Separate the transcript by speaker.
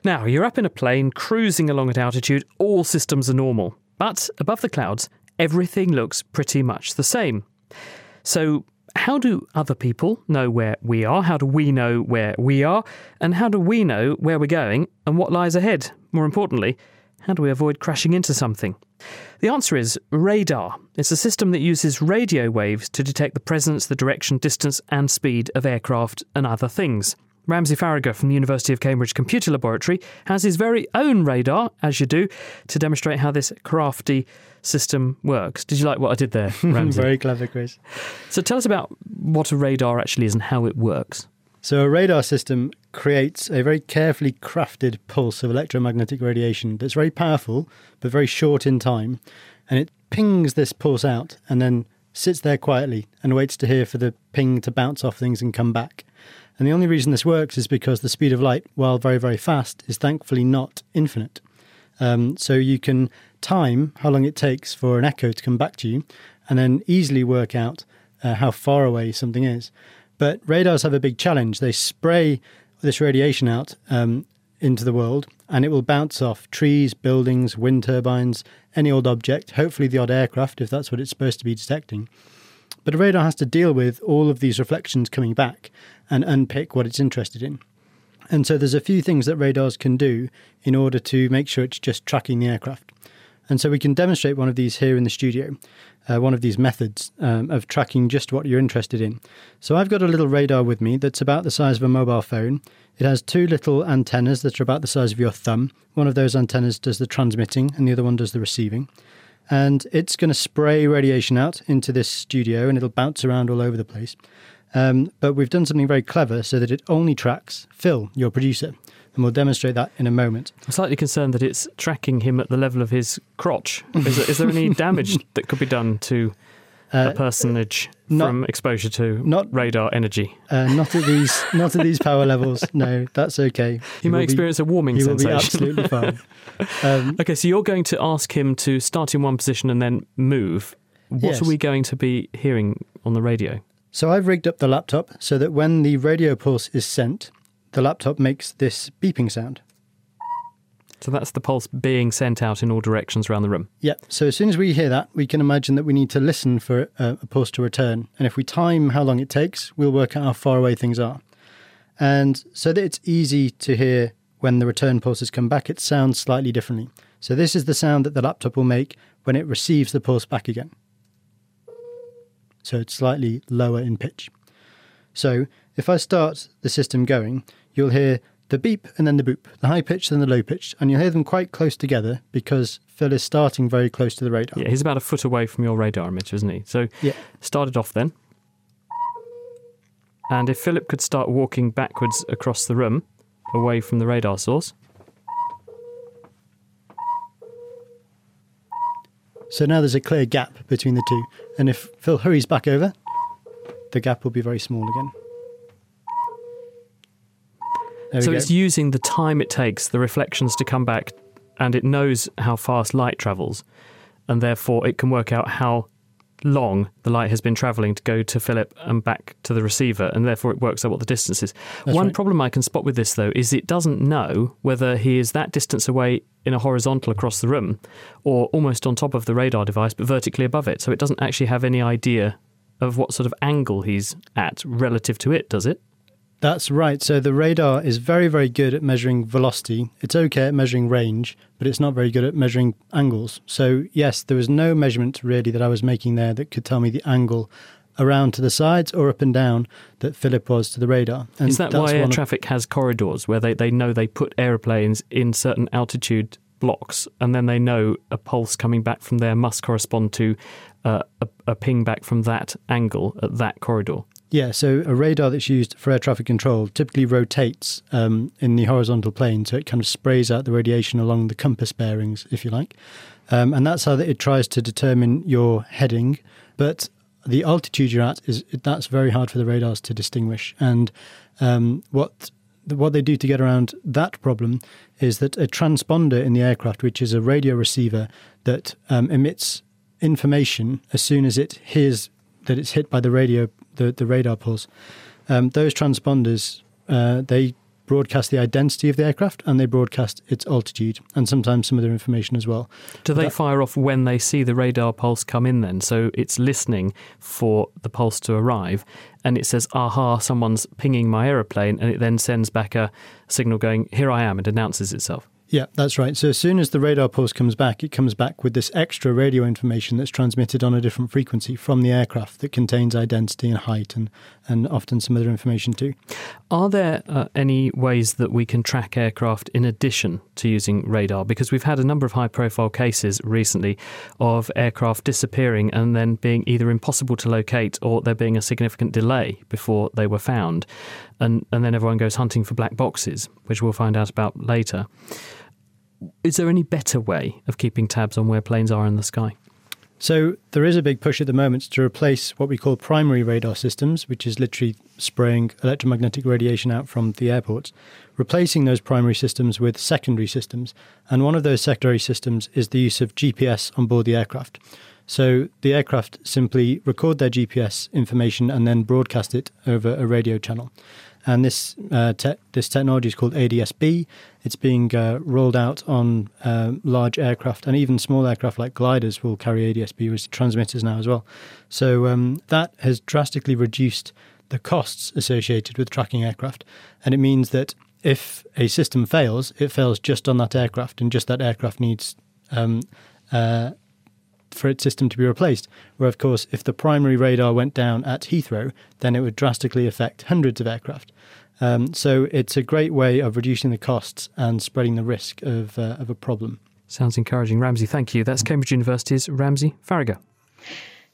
Speaker 1: Now, you're up in a plane, cruising along at altitude, all systems are normal. But above the clouds, everything looks pretty much the same. So how do other people know where we are? How do we know where we are? And how do we know where we're going and what lies ahead? More importantly, how do we avoid crashing into something? The answer is radar. It's a system that uses radio waves to detect the presence, the direction, distance and speed of aircraft and other things. Ramsey Farragher from the University of Cambridge Computer Laboratory has his very own radar, as you do, to demonstrate how this crafty system works. Did you like what I did there, Ramsey?
Speaker 2: Very clever, Chris.
Speaker 1: So tell us about what a radar actually is and how it works.
Speaker 2: So a radar system creates a very carefully crafted pulse of electromagnetic radiation that's very powerful, but very short in time. And it pings this pulse out and then sits there quietly and waits to hear for the ping to bounce off things and come back. And the only reason this works is because the speed of light, while very, very fast, is thankfully not infinite. So you can time how long it takes for an echo to come back to you and then easily work out how far away something is. But radars have a big challenge. They spray this radiation out into the world and it will bounce off trees, buildings, wind turbines, any old object, hopefully the odd aircraft if that's what it's supposed to be detecting. But a radar has to deal with all of these reflections coming back and unpick what it's interested in. And so there's a few things that radars can do in order to make sure it's just tracking the aircraft. And so we can demonstrate one of these here in the studio, one of these methods of tracking just what you're interested in. So I've got a little radar with me that's about the size of a mobile phone. It has two little antennas that are about the size of your thumb. One of those antennas does the transmitting and the other one does the receiving. And it's going to spray radiation out into this studio and it'll bounce around all over the place. But we've done something very clever so that it only tracks Phil, your producer. And we'll demonstrate that in a moment.
Speaker 1: I'm slightly concerned that it's tracking him at the level of his crotch. Is there any damage that could be done to a personage from exposure to radar energy?
Speaker 2: Not at these power levels. No, that's okay.
Speaker 1: He may experience a warming sensation.
Speaker 2: He will be absolutely fine.
Speaker 1: Okay, so you're going to ask him to start in one position and then move. What are we going to be hearing on the radio?
Speaker 2: So I've rigged up the laptop so that when the radio pulse is sent, the laptop makes this beeping sound.
Speaker 1: So that's the pulse being sent out in all directions around the room?
Speaker 2: Yep. So as soon as we hear that, we can imagine that we need to listen for a pulse to return. And if we time how long it takes, we'll work out how far away things are. And so that it's easy to hear when the return pulses come back, it sounds slightly differently. So this is the sound that the laptop will make when it receives the pulse back again. So it's slightly lower in pitch. So if I start the system going, you'll hear the beep and then the boop, the high pitch and the low pitch, and you'll hear them quite close together because Phil is starting very close to the radar.
Speaker 1: Yeah, he's about a foot away from your radar emitter, isn't he? So start it off then. And if Philip could start walking backwards across the room, away from the radar source.
Speaker 2: So now there's a clear gap between the two. And if Phil hurries back over, the gap will be very small again.
Speaker 1: So it's using the time it takes, the reflections to come back, and it knows how fast light travels, and therefore it can work out how long the light has been travelling to go to Philip and back to the receiver, and therefore it works out what the distance is. One problem I can spot with this, though, is it doesn't know whether he is that distance away in a horizontal across the room or almost on top of the radar device but vertically above it, so it doesn't actually have any idea of what sort of angle he's at relative to it, does it?
Speaker 2: That's right. So the radar is very, very good at measuring velocity. It's okay at measuring range, but it's not very good at measuring angles. So yes, there was no measurement really that I was making there that could tell me the angle around to the sides or up and down that Philip was to the radar.
Speaker 1: And is that why air traffic has corridors where they know they put aeroplanes in certain altitude blocks and then they know a pulse coming back from there must correspond to a ping back from that angle at that corridor?
Speaker 2: Yeah, so a radar that's used for air traffic control typically rotates in the horizontal plane, so it kind of sprays out the radiation along the compass bearings, if you like. And that's how it tries to determine your heading. But the altitude you're at, that's very hard for the radars to distinguish. And what they do to get around that problem is that a transponder in the aircraft, which is a radio receiver that emits information as soon as it hears that it's hit by the radar pulse. Those transponders, they broadcast the identity of the aircraft and they broadcast its altitude and sometimes some other information as well.
Speaker 1: Do they fire off when they see the radar pulse come in then? So it's listening for the pulse to arrive and it says, aha, someone's pinging my aeroplane, and it then sends back a signal going, here I am, and announces itself.
Speaker 2: Yeah, that's right. So as soon as the radar pulse comes back, it comes back with this extra radio information that's transmitted on a different frequency from the aircraft that contains identity and height and often some other information too.
Speaker 1: Are there any ways that we can track aircraft in addition to using radar? Because we've had a number of high-profile cases recently of aircraft disappearing and then being either impossible to locate or there being a significant delay before they were found. And then everyone goes hunting for black boxes, which we'll find out about later. Is there any better way of keeping tabs on where planes are in the sky?
Speaker 2: So there is a big push at the moment to replace what we call primary radar systems, which is literally spraying electromagnetic radiation out from the airports, replacing those primary systems with secondary systems. And one of those secondary systems is the use of GPS on board the aircraft. So the aircraft simply record their GPS information and then broadcast it over a radio channel. And this technology is called ADS-B. It's being rolled out on large aircraft, and even small aircraft like gliders will carry ADS-B transmitters now as well. So that has drastically reduced the costs associated with tracking aircraft. And it means that if a system fails, it fails just on that aircraft, and just that aircraft needs for its system to be replaced. Where, of course, if the primary radar went down at Heathrow, then it would drastically affect hundreds of aircraft. So it's a great way of reducing the costs and spreading the risk of a problem.
Speaker 1: Sounds encouraging. Ramsey, thank you. That's Cambridge University's Ramsey Faragher.